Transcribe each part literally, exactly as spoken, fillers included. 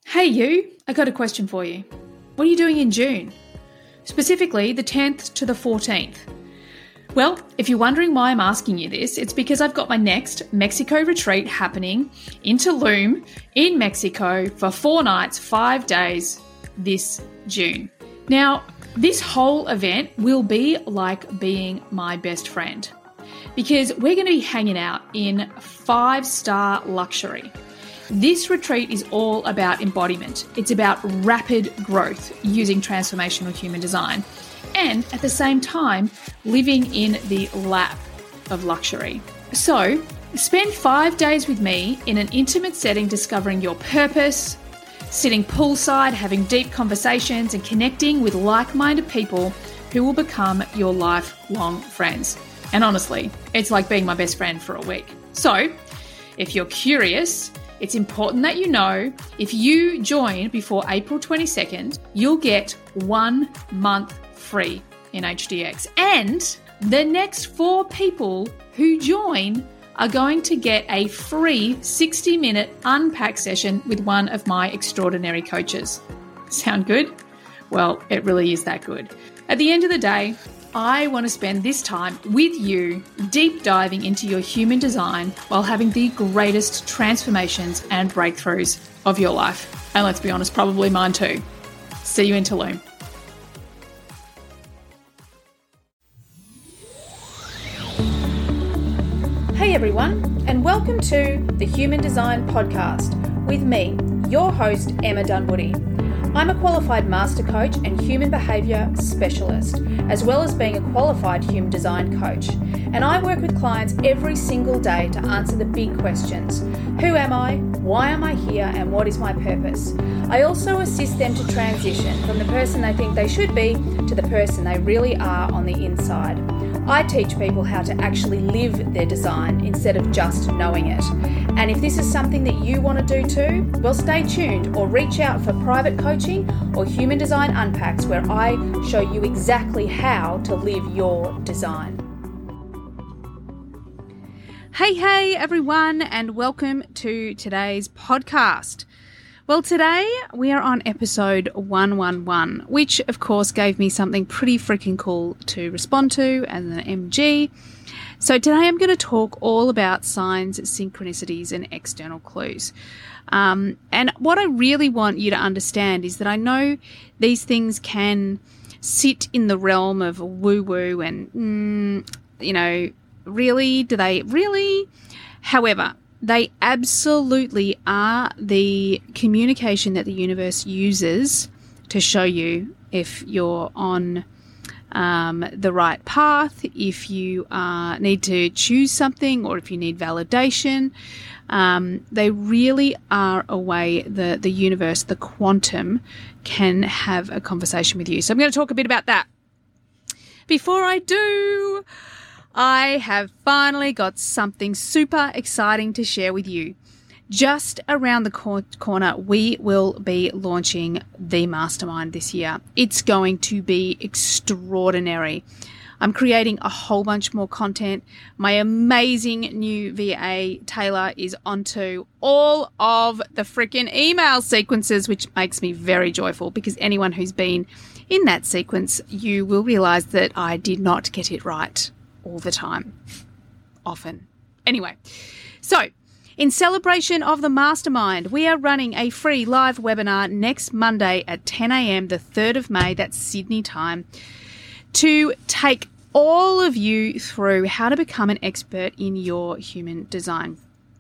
Hey you, I got a question for you. What are you doing in June? Specifically the tenth to the fourteenth. Well, if you're wondering why I'm asking you this, it's because I've got my next Mexico retreat happening in Tulum in Mexico for four nights, five days this June. Now, this whole event will be like being my best friend because we're going to be hanging out in five-star luxury. This retreat is all about embodiment. It's about rapid growth using transformational human design and at the same time living in the lap of luxury. So spend five days with me in an intimate setting discovering your purpose, sitting poolside, having deep conversations and connecting with like-minded people who will become your lifelong friends. And honestly, it's like being my best friend for a week. So if you're curious, it's important that you know if you join before April twenty-second, you'll get one month free in H D X. And the next four people who join are going to get a free sixty minute unpack session with one of my extraordinary coaches. Sound good? Well, it really is that good. At the end of the day, I want to spend this time with you deep diving into your human design while having the greatest transformations and breakthroughs of your life. And let's be honest, probably mine too. See you in Tulum. Hey everyone, and welcome to the Human Design Podcast with me, your host, Emma Dunwoody. I'm a qualified master coach and human behaviour specialist, as well as being a qualified human design coach. And I work with clients every single day to answer the big questions. Who am I? Why am I here? And what is my purpose? I also assist them to transition from the person they think they should be to the person they really are on the inside. I teach people how to actually live their design instead of just knowing it. And if this is something that you want to do too, well, stay tuned or reach out for private coaching or human design unpacks where I show you exactly how to live your design. Hey, hey, everyone, and welcome to today's podcast. Well, today we are on episode one eleven, which of course gave me something pretty freaking cool to respond to as an M G. So today I'm going to talk all about signs, synchronicities, and external clues. Um, and what I really want you to understand is that I know these things can sit in the realm of woo-woo and, mm, you know, really, do they really? However, they absolutely are the communication that the universe uses to show you if you're on um, the right path, if you uh, need to choose something, or if you need validation. Um, they really are a way the, the universe, the quantum, can have a conversation with you. So I'm going to talk a bit about that. Before I do, I have finally got something super exciting to share with you. Just around the cor- corner, we will be launching the Mastermind this year. It's going to be extraordinary. I'm creating a whole bunch more content. My amazing new V A, Taylor, is onto all of the freaking email sequences, which makes me very joyful because anyone who's been in that sequence, you will realize that I did not get it right all the time, often. Anyway, so in celebration of the Mastermind, we are running a free live webinar next Monday at ten a.m, the third of May, that's Sydney time, to take all of you through how to become an expert in your human design.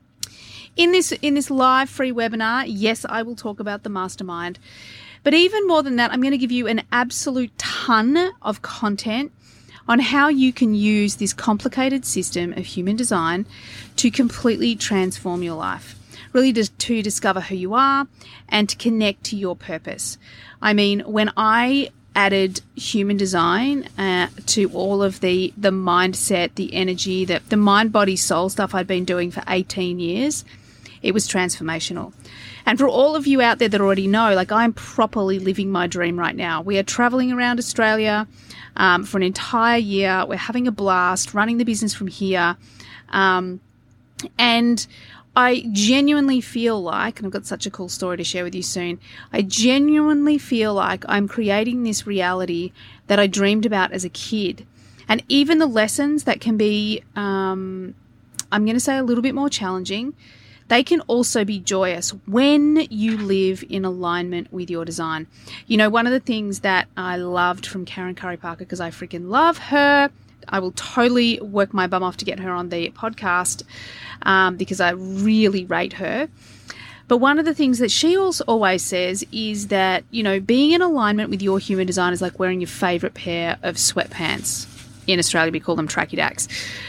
In this, in this live free webinar, yes, I will talk about the Mastermind, but even more than that, I'm going to give you an absolute ton of content on how you can use this complicated system of human design to completely transform your life, really just to discover who you are and to connect to your purpose. I mean, when I added human design uh, to all of the, the mindset, the energy, the, the mind, body, soul stuff I'd been doing for eighteen years, it was transformational. And for all of you out there that already know, like, I'm properly living my dream right now. We are traveling around Australia um, for an entire year. We're having a blast running the business from here. Um, and I genuinely feel like, and I've got such a cool story to share with you soon, I genuinely feel like I'm creating this reality that I dreamed about as a kid. And even the lessons that can be, um, I'm going to say a little bit more challenging, they can also be joyous when you live in alignment with your design. You know, one of the things that I loved from Karen Curry Parker, because I freaking love her, I will totally work my bum off to get her on the podcast um, because I really rate her. But one of the things that she also always says is that, you know, being in alignment with your human design is like wearing your favourite pair of sweatpants. In Australia, we call them tracky dacks.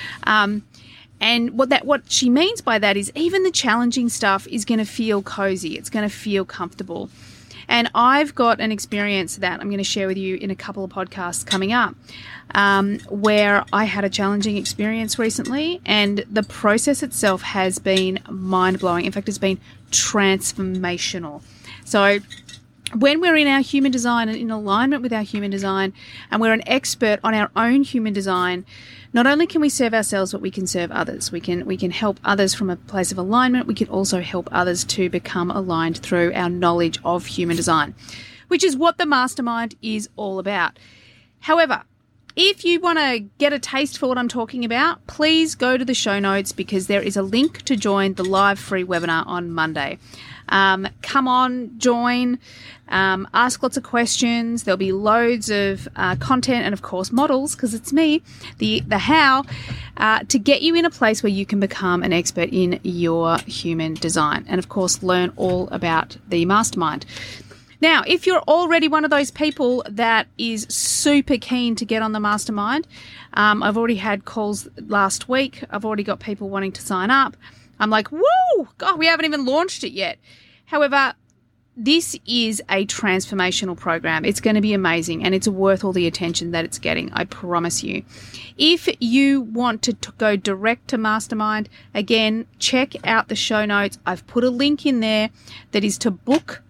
Um, and what that what she means by that is even the challenging stuff is going to feel cozy. It's going to feel comfortable. And I've got an experience that I'm going to share with you in a couple of podcasts coming up, um, where I had a challenging experience recently, and the process itself has been mind-blowing. In fact, it's been transformational. So when we're in our human design and in alignment with our human design, and we're an expert on our own human design, not only can we serve ourselves, but we can serve others. We can we can help others from a place of alignment. We can also help others to become aligned through our knowledge of human design, which is what the mastermind is all about. However, if you want to get a taste for what I'm talking about, please go to the show notes because there is a link to join the live free webinar on Monday. Um, come on, join, um, ask lots of questions. There'll be loads of uh, content and, of course, models, because it's me, the, the how, uh, to get you in a place where you can become an expert in your human design and, of course, learn all about the mastermind. Now, if you're already one of those people that is super keen to get on the mastermind, um, I've already had calls last week. I've already got people wanting to sign up. I'm like, woo, God, we haven't even launched it yet. However, this is a transformational program. It's going to be amazing, and it's worth all the attention that it's getting, I promise you. If you want to t- go direct to Mastermind, again, check out the show notes. I've put a link in there that is to book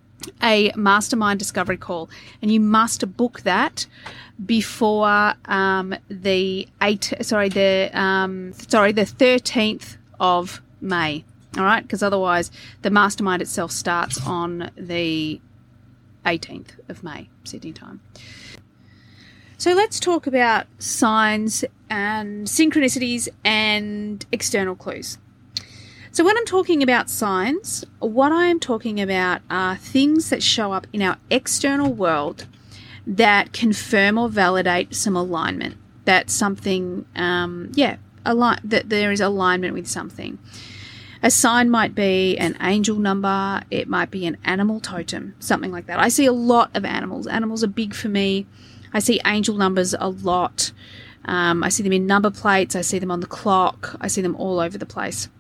a Mastermind Discovery Call, and you must book that before um, the eight. Sorry, the um, sorry the thirteenth of May. All right, because otherwise the mastermind itself starts on the eighteenth of May, Sydney time. So let's talk about signs and synchronicities and external clues. So when I'm talking about signs, what I am talking about are things that show up in our external world that confirm or validate some alignment, that something, um, yeah, align, that there is alignment with something. A sign might be an angel number. It might be an animal totem, something like that. I see a lot of animals. Animals are big for me. I see angel numbers a lot. Um, I see them in number plates. I see them on the clock. I see them all over the place.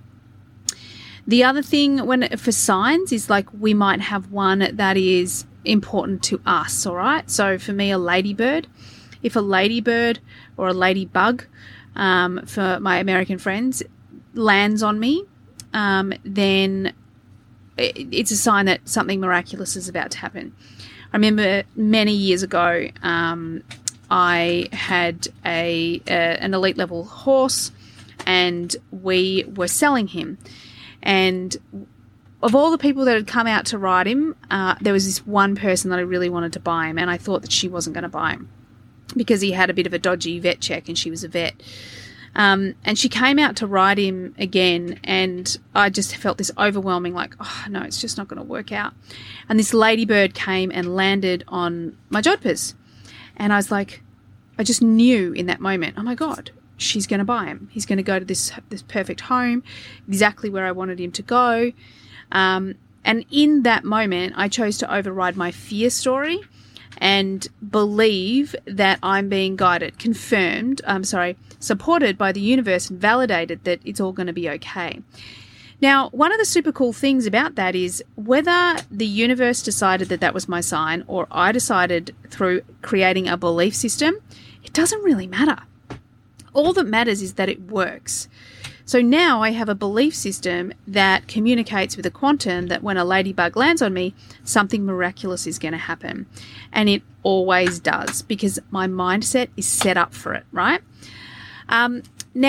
The other thing when for signs is like we might have one that is important to us, all right? So for me, a ladybird. If a ladybird or a ladybug, um, for my American friends, lands on me, um, then it, it's a sign that something miraculous is about to happen. I remember many years ago, um, I had a, a an elite level horse, and we were selling him. And of all the people that had come out to ride him, uh, there was this one person that I really wanted to buy him, and I thought that she wasn't going to buy him because he had a bit of a dodgy vet check, and she was a vet. Um, and she came out to ride him again, and I just felt this overwhelming, like, oh, no, it's just not going to work out. And this ladybird came and landed on my jodhpurs. And I was like, I just knew in that moment, oh, my God, she's going to buy him. He's going to go to this this perfect home, exactly where I wanted him to go. Um, and in that moment, I chose to override my fear story and believe that I'm being guided, confirmed, I'm sorry, supported by the universe and validated that it's all going to be okay. Now, one of the super cool things about that is whether the universe decided that that was my sign or I decided through creating a belief system, it doesn't really matter. All that matters is that it works. So now I have a belief system that communicates with the quantum that when a ladybug lands on me, something miraculous is going to happen. And it always does because my mindset is set up for it, right? Um, now,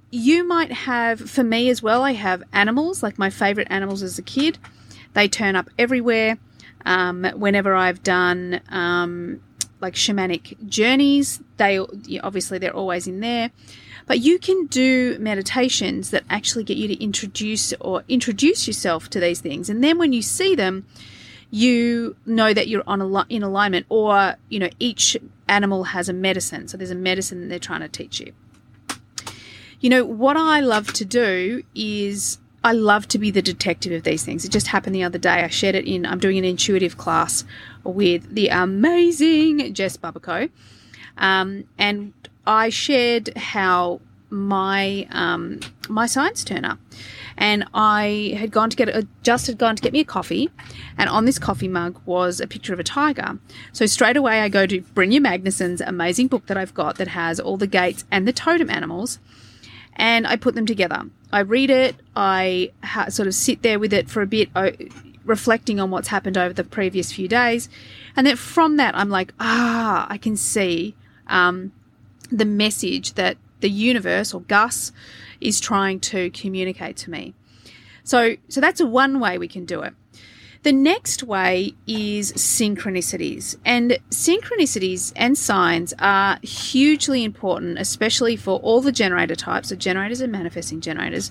you might have, for me as well, I have animals, like my favorite animals as a kid. They turn up everywhere. Um, whenever I've done um, like shamanic journeys, they obviously they're always in there. But you can do meditations that actually get you to introduce or introduce yourself to these things. And then when you see them, you know that you're on a, in alignment, or, you know, each animal has a medicine. So there's a medicine that they're trying to teach you. You know, what I love to do is I love to be the detective of these things. It just happened the other day. I shared it in, I'm doing an intuitive class with the amazing Jess Babaco. Um, and I shared how my um, my signs turn up, and I had gone to get a, just had gone to get me a coffee, and on this coffee mug was a picture of a tiger. So straight away I go to Brynja Magnuson's amazing book that I've got that has all the gates and the totem animals, and I put them together. I read it, I ha- sort of sit there with it for a bit, uh, reflecting on what's happened over the previous few days, and then from that I'm like, ah, I can see um, the message that the universe, or Gus, is trying to communicate to me. So, so that's one way we can do it. The next way is synchronicities. And synchronicities and signs are hugely important, especially for all the generator types, so generators and manifesting generators,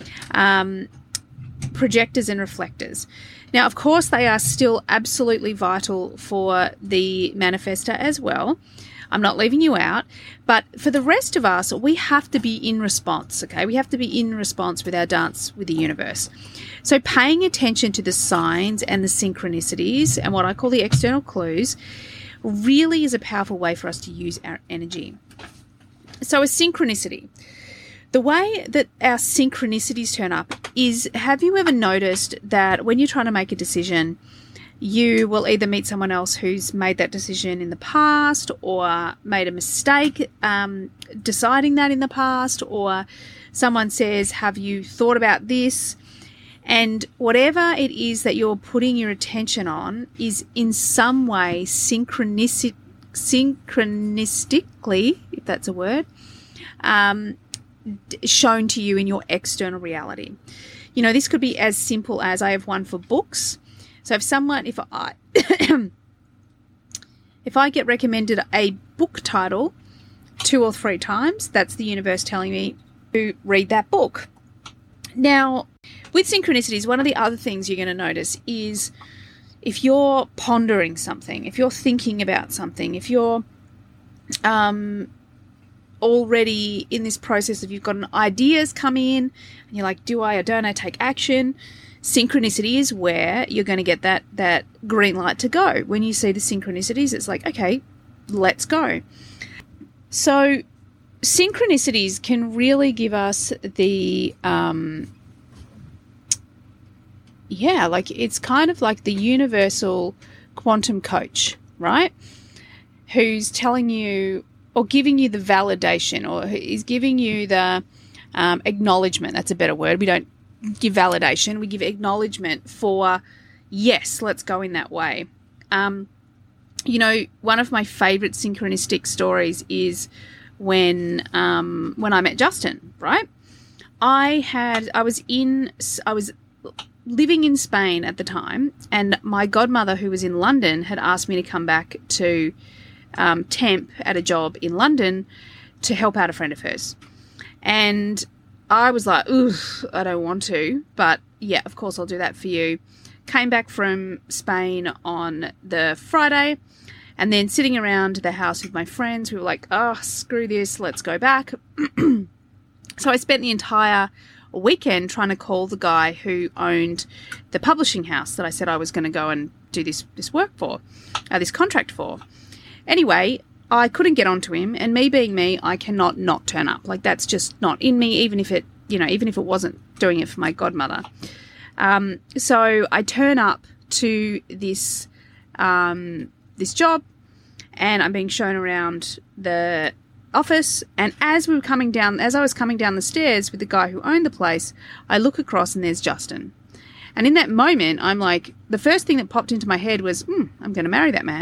um, projectors and reflectors. Now, of course, they are still absolutely vital for the manifester as well. I'm not leaving you out, but for the rest of us, we have to be in response, okay? We have to be in response with our dance with the universe. So paying attention to the signs and the synchronicities and what I call the external clues really is a powerful way for us to use our energy. So a synchronicity. The way that our synchronicities turn up is, have you ever noticed that when you're trying to make a decision, you will either meet someone else who's made that decision in the past, or made a mistake um, deciding that in the past, or someone says, have you thought about this? And whatever it is that you're putting your attention on is in some way synchronistic, synchronistically, if that's a word, um, shown to you in your external reality. You know, this could be as simple as, I have one for books. So if someone, if I, if I get recommended a book title two or three times, that's the universe telling me to read that book. Now, with synchronicities, one of the other things you're going to notice is if you're pondering something, if you're thinking about something, if you're um, already in this process of, you've got an ideas come in and you're like, do I or don't I take action? Synchronicity is where you're going to get that that green light to go. When you see the synchronicities, it's like, okay, let's go. So synchronicities can really give us the, um, yeah, like it's kind of like the universal quantum coach, right? Who's telling you or giving you the validation, or is giving you the um, acknowledgement. That's a better word. We don't give validation, we give acknowledgement for, yes, let's go in that way. Um, you know, one of my favourite synchronistic stories is when um, when I met Justin, right? I had, I was in, I was living in Spain at the time, and my godmother, who was in London, had asked me to come back to um, temp at a job in London to help out a friend of hers. And I was like, ooh, I don't want to, but yeah, of course I'll do that for you. Came back from Spain on the Friday, and then sitting around the house with my friends, we were like, oh, screw this, let's go back. So I spent the entire weekend trying to call the guy who owned the publishing house that I said I was going to go and do this, this work for, uh, this contract for. Anyway, I couldn't get onto him, and me being me, I cannot not turn up. Like, that's just not in me, even if it, you know, even if it wasn't doing it for my godmother. Um, so I turn up to this, um, this job, and I'm being shown around the office. And as we were coming down, as I was coming down the stairs with the guy who owned the place, I look across and there's Justin. And in that moment, I'm like, the first thing that popped into my head was, hmm, I'm going to marry that man.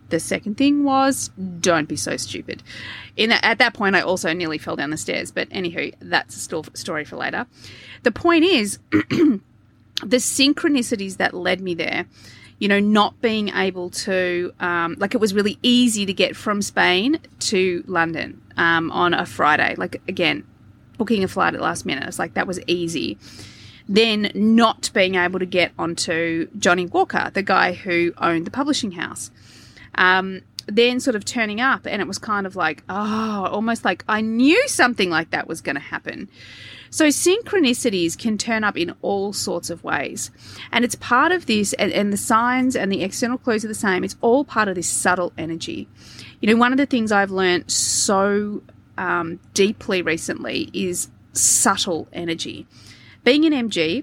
The second thing was, don't be so stupid. In At that point, I also nearly fell down the stairs. But anywho, that's a sto- story for later. The point is, the synchronicities that led me there, you know, not being able to, um, like it was really easy to get from Spain to London um, on a Friday. Like, again, booking a flight at last minute. It's like that was easy. Then not being able to get onto Johnny Walker, the guy who owned the publishing house. Um, then sort of turning up, and it was kind of like, oh, almost like I knew something like that was going to happen. So synchronicities can turn up in all sorts of ways. And it's part of this, and, and the signs and the external clues are the same. It's all part of this subtle energy. You know, one of the things I've learned so um, deeply recently is subtle energy. Being an M G,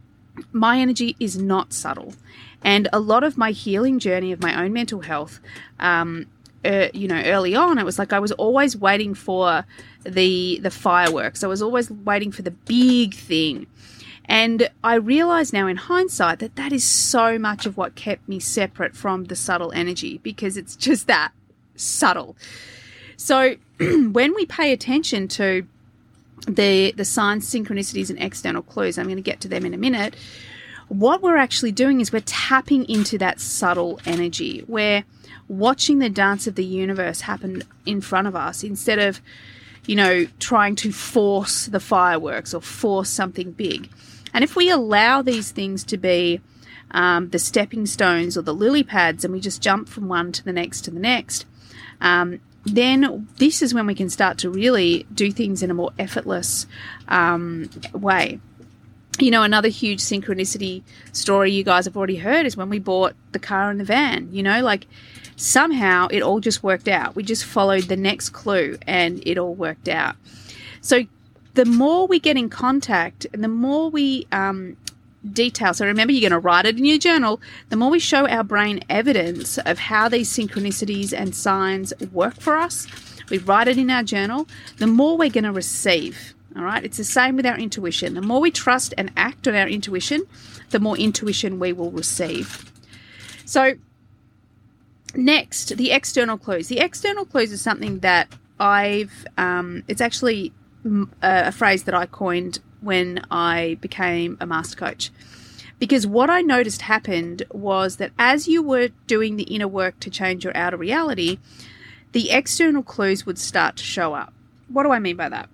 my energy is not subtle. And a lot of my healing journey of my own mental health, um, uh, you know, early on, it was like I was always waiting for the the fireworks. I was always waiting for the big thing. And I realize now in hindsight that that is so much of what kept me separate from the subtle energy, because it's just that subtle. So when we pay attention to the the signs, synchronicities, and external clues, I'm going to get to them in a minute, what we're actually doing is we're tapping into that subtle energy. We're watching the dance of the universe happen in front of us instead of, you know, trying to force the fireworks or force something big. And if we allow these things to be um, the stepping stones or the lily pads, and we just jump from one to the next to the next, um, then this is when we can start to really do things in a more effortless um, way. You know, another huge synchronicity story you guys have already heard is when we bought the car and the van. You know, like somehow it all just worked out. We just followed the next clue and it all worked out. So the more we get in contact and the more we um, detail, so remember, you're going to write it in your journal, the more we show our brain evidence of how these synchronicities and signs work for us, we write it in our journal, the more we're going to receive. All right, it's the same with our intuition. The more we trust and act on our intuition, the more intuition we will receive. So next, the external clues. The external clues is something that I've, um, it's actually a, a phrase that I coined when I became a master coach. Because what I noticed happened was that as you were doing the inner work to change your outer reality, the external clues would start to show up. What do I mean by that?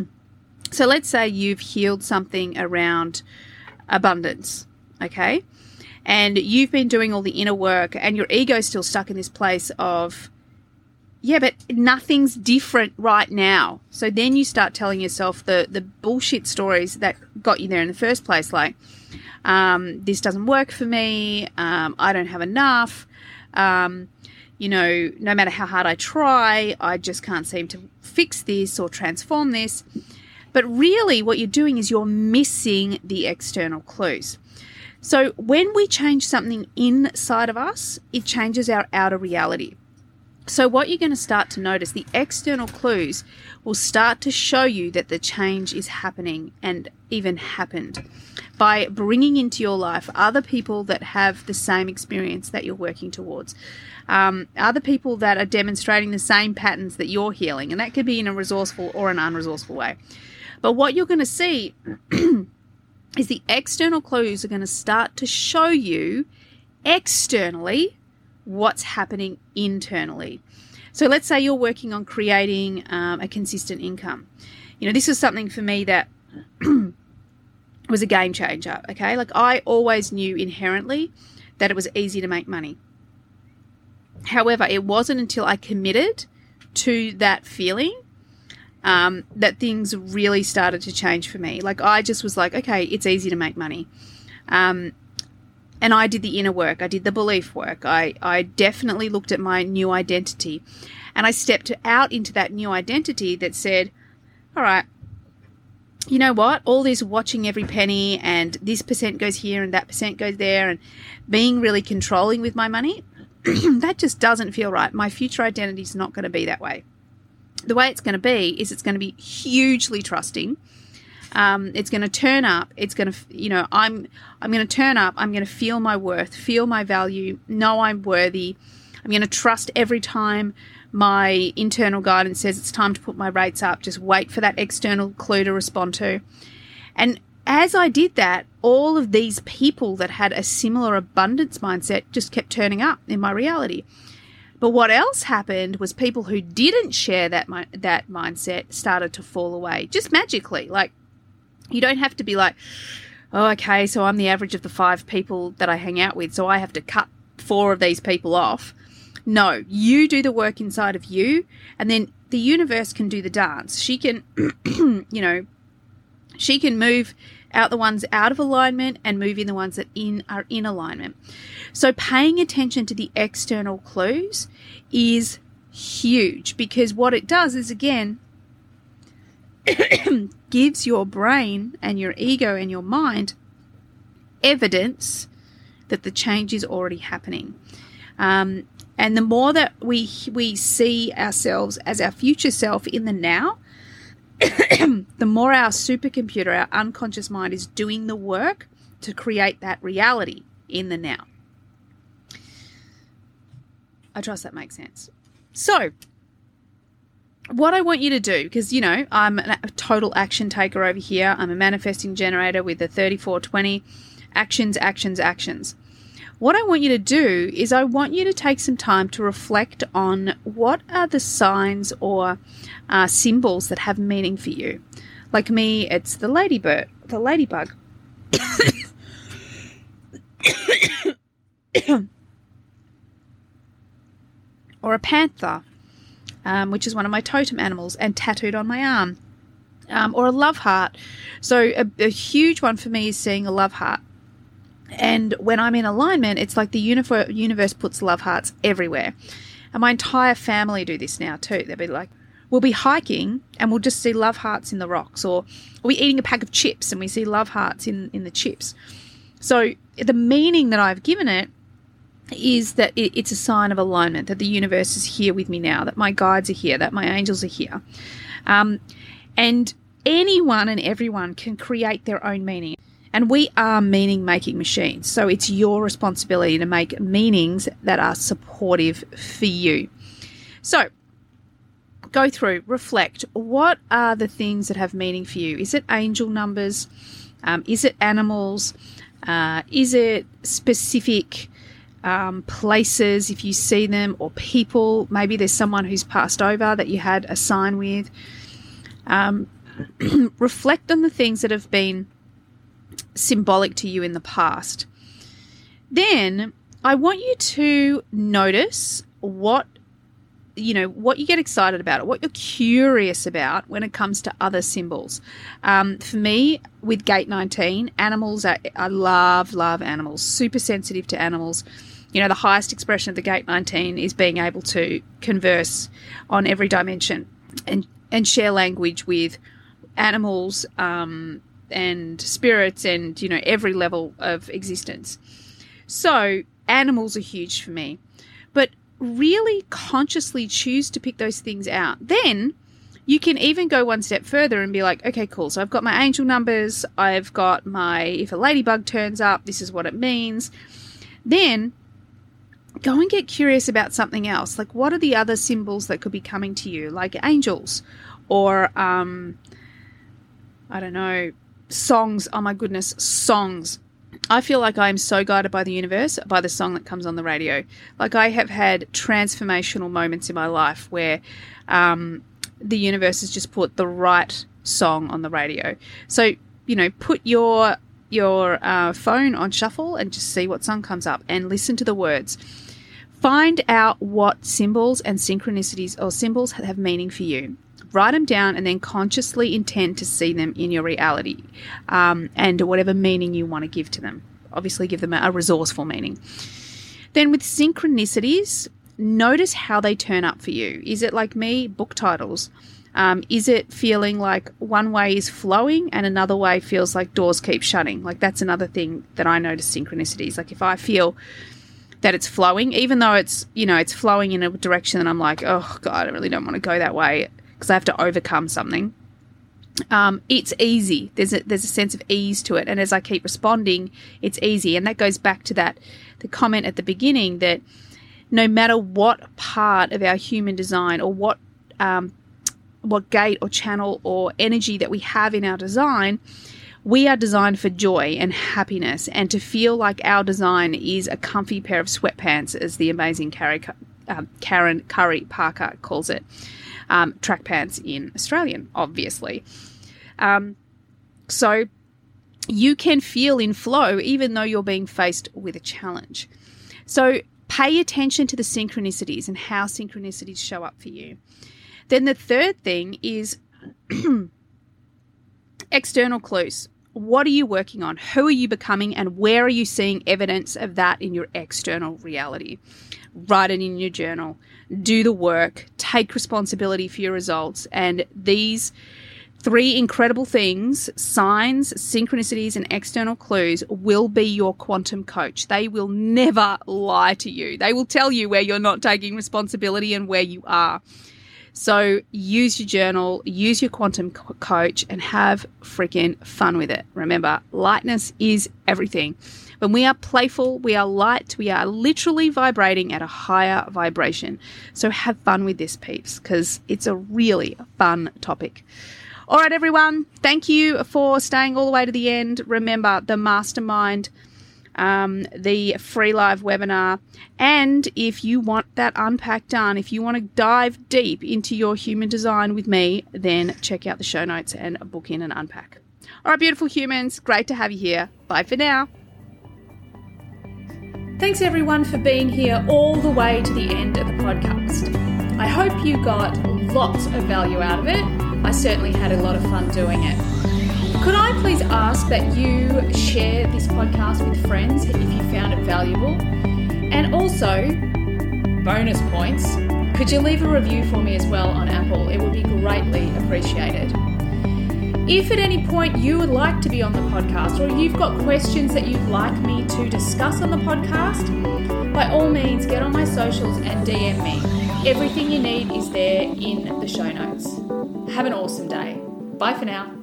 So let's say you've healed something around abundance, okay? And you've been doing all the inner work and your ego's still stuck in this place of, yeah, but nothing's different right now. So then you start telling yourself the, the bullshit stories that got you there in the first place, like, um, this doesn't work for me, um, I don't have enough, um, you know, no matter how hard I try, I just can't seem to fix this or transform this. But really what you're doing is you're missing the external clues. So when we change something inside of us, it changes our outer reality. So what you're going to start to notice, the external clues will start to show you that the change is happening and even happened by bringing into your life other people that have the same experience that you're working towards. Um, other people that are demonstrating the same patterns that you're healing. And that could be in a resourceful or an unresourceful way. But what you're going to see is the external clues are going to start to show you externally what's happening internally. So let's say you're working on creating um, a consistent income. You know, this is something for me that was a game changer, okay? Like I always knew inherently that it was easy to make money. However, it wasn't until I committed to that feeling Um, that things really started to change for me. Like I just was like, okay, it's easy to make money. Um, and I did the inner work. I did the belief work. I, I definitely looked at my new identity and I stepped out into that new identity that said, all right, you know what? All this watching every penny and this percent goes here and that percent goes there and being really controlling with my money, that just doesn't feel right. My future identity is not going to be that way. The way it's going to be is it's going to be hugely trusting. Um, it's going to turn up. It's going to, you know, I'm, I'm going to turn up. I'm going to feel my worth, feel my value, know I'm worthy. I'm going to trust every time my internal guidance says it's time to put my rates up. Just wait for that external clue to respond to. And as I did that, all of these people that had a similar abundance mindset just kept turning up in my reality. But what else happened was people who didn't share that mi- that mindset started to fall away, just magically. Like, you don't have to be like, oh, okay, so I'm the average of the five people that I hang out with, so I have to cut four of these people off. No, you do the work inside of you, and then the universe can do the dance. She can, you know, she can move out the ones out of alignment and move in the ones that in are in alignment. So paying attention to the external clues is huge, because what it does is, again, gives your brain and your ego and your mind evidence that the change is already happening. Um, and the more that we we see ourselves as our future self in the now, the more our supercomputer, our unconscious mind, is doing the work to create that reality in the now. I trust that makes sense. So, what I want you to do, because, you know, I'm a total action taker over here. I'm a manifesting generator with the thirty-four twenty. Actions, actions, actions. What I want you to do is I want you to take some time to reflect on what are the signs or uh, symbols that have meaning for you. Like me, it's the ladybird, the ladybug. Or a panther, um, which is one of my totem animals and tattooed on my arm. Um, or a love heart. So a, a huge one for me is seeing a love heart. And when I'm in alignment, it's like the universe, universe puts love hearts everywhere. And my entire family do this now too. They'll be like, we'll be hiking and we'll just see love hearts in the rocks. Or we'll be eating a pack of chips and we see love hearts in, in the chips. So the meaning that I've given it is that it, it's a sign of alignment, that the universe is here with me now, that my guides are here, that my angels are here. Um, and anyone and everyone can create their own meaning. And we are meaning-making machines. So it's your responsibility to make meanings that are supportive for you. So go through, reflect. What are the things that have meaning for you? Is it angel numbers? Um, is it animals? Uh, is it specific um, places, if you see them, or people? Maybe there's someone who's passed over that you had a sign with. Um, reflect on the things that have been symbolic to you in the past. Then I want you to notice what, you know, what you get excited about, what you're curious about when it comes to other symbols. Um, for me, with Gate nineteen, animals, are, I love, love animals, super sensitive to animals. You know, the highest expression of the Gate nineteen is being able to converse on every dimension and, and share language with animals, um, and spirits and, you know, every level of existence. So animals are huge for me. But really consciously choose to pick those things out. Then you can even go one step further and be like, okay, cool. So I've got my angel numbers. I've got my, if a ladybug turns up, this is what it means. Then go and get curious about something else. Like, what are the other symbols that could be coming to you? Like angels or, um, I don't know, songs. Oh my goodness, songs. I feel like I am so guided by the universe by the song that comes on the radio. Like, I have had transformational moments in my life where um, the universe has just put the right song on the radio. So, you know, put your your uh, phone on shuffle and just see what song comes up and listen to the words. Find out what symbols and synchronicities or symbols have meaning for you. Write them down and then consciously intend to see them in your reality, um, and whatever meaning you want to give to them. Obviously give them a resourceful meaning. Then with synchronicities, notice how they turn up for you. Is it like me, book titles? Um, is it feeling like one way is flowing and another way feels like doors keep shutting? Like, that's another thing that I notice synchronicities. Like, if I feel that it's flowing, even though it's, you know, it's flowing in a direction and I'm like, oh God, I really don't want to go that way, because I have to overcome something. Um, it's easy. There's a, there's a sense of ease to it. And as I keep responding, it's easy. And that goes back to that, the comment at the beginning that no matter what part of our human design or what um, what gate or channel or energy that we have in our design, we are designed for joy and happiness and to feel like our design is a comfy pair of sweatpants, as the amazing Carrie, uh, Karen Curry Parker calls it. Um, track pants in Australian, obviously. Um, so you can feel in flow even though you're being faced with a challenge. So pay attention to the synchronicities and how synchronicities show up for you. Then the third thing is external clues. What are you working on? Who are you becoming? And where are you seeing evidence of that in your external reality? Write it in your journal. Do the work. Take responsibility for your results. And these three incredible things, signs, synchronicities, and external clues, will be your quantum coach. They will never lie to you. They will tell you where you're not taking responsibility and where you are. So use your journal, use your quantum co- coach, and have freaking fun with it. Remember, lightness is everything. When we are playful, we are light, we are literally vibrating at a higher vibration. So have fun with this, peeps, because it's a really fun topic. All right, everyone. Thank you for staying all the way to the end. Remember, the mastermind, um, the free live webinar, and if you want that unpack done, if you want to dive deep into your human design with me, then check out the show notes and book in and unpack. All right, beautiful humans, great to have you here. Bye for now. Thanks, everyone, for being here all the way to the end of the podcast. I hope you got lots of value out of it. I certainly had a lot of fun doing it. Could I please ask that you share this podcast with friends if you found it valuable? And also, bonus points, could you leave a review for me as well on Apple? It would be greatly appreciated. If at any point you would like to be on the podcast or you've got questions that you'd like me to discuss on the podcast, by all means get on my socials and D M me. Everything you need is there in the show notes. Have an awesome day. Bye for now.